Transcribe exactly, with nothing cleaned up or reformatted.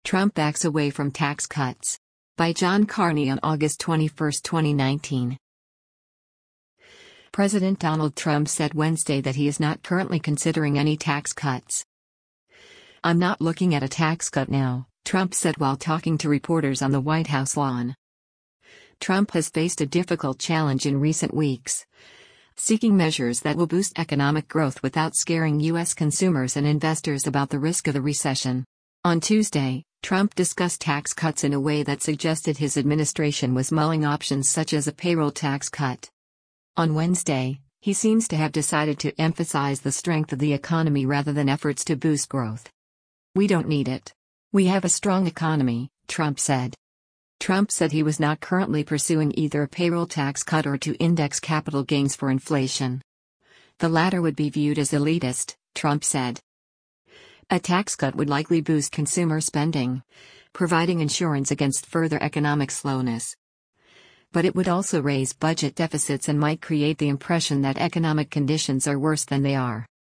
Trump backs away from tax cuts. By John Carney on August twenty-first, twenty nineteen. President Donald Trump said Wednesday that he is not currently considering any tax cuts. "I'm not looking at a tax cut now," Trump said while talking to reporters on the White House lawn. Trump has faced a difficult challenge in recent weeks, seeking measures that will boost economic growth without scaring U S consumers and investors about the risk of a recession. On Tuesday, Trump discussed tax cuts in a way that suggested his administration was mulling options such as a payroll tax cut. On Wednesday, he seems to have decided to emphasize the strength of the economy rather than efforts to boost growth. "We don't need it. We have a strong economy," Trump said. Trump said he was not currently pursuing either a payroll tax cut or to index capital gains for inflation. The latter would be viewed as elitist, Trump said. A tax cut would likely boost consumer spending, providing insurance against further economic slowness. But it would also raise budget deficits and might create the impression that economic conditions are worse than they are.